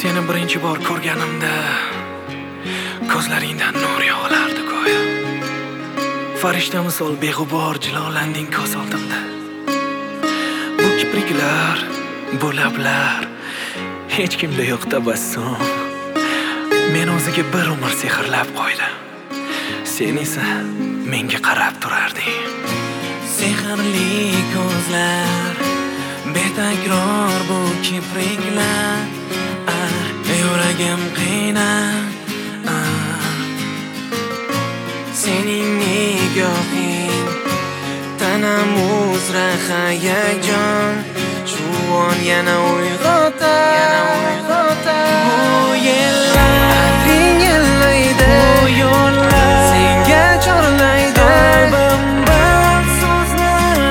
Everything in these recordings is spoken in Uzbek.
Seni birinchi bor ko'rganimda ko'zlaringdan nur yog'ilardi go'yo. Farishta misol beg'ubor jilolanding ko'z oldimda. Bu kipriklar, bu lablar, hech kimda yo'q tabassum. Men o'ziga bir umr sehrlab qo'ydim. Sen esa menga qarab turarding. Sehrli ko'zlar, betakror bu kipriklar, yuragim qiynab. Sening nigohing tanam uzra hayajon, shu on yana uyg'otar. Bu yillar yillaydi, bu yo'llar senga chorlaydi. Qalbimdan so'zni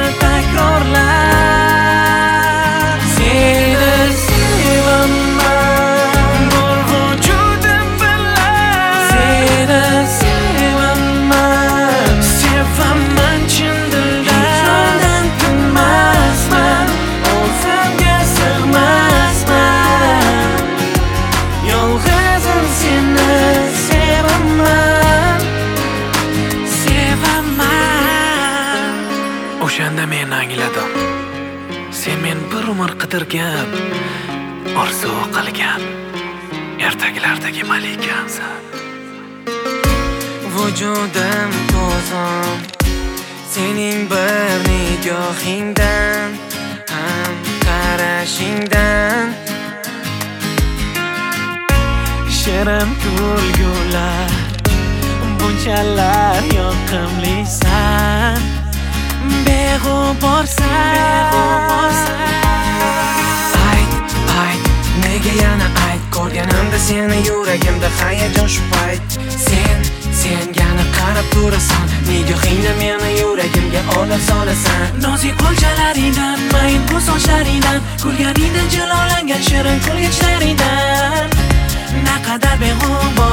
takrorlar. Seni sevaman, bor vujudim bilan. Seni sevaman, sevaman chin dildan. Tinmasman, o'zimga sig'masman. Yolg'izim seni sevaman, sevaman. O'shanda men angladim. Sen men bir umr qidirgan, orzu qilgan ertaklardagi malikamsan. Vujudim to'zon sening bir nigohingdan, ham qarashingdan. Shirin kulgular, bunchalar yoqimlisan, beg'uborsan. Ayt, nega yana ayt? Ko'rganimda seni yuragimda hayajon shu payt. Sen yana qarab turasan, nigohingda meni yuragimga olib solasan. Nozik qo'lchalaringdan, mayin bu sochlaringdan, kulganingda jilolangan shirin kulgichlaringdan. Naqadar beg'ubor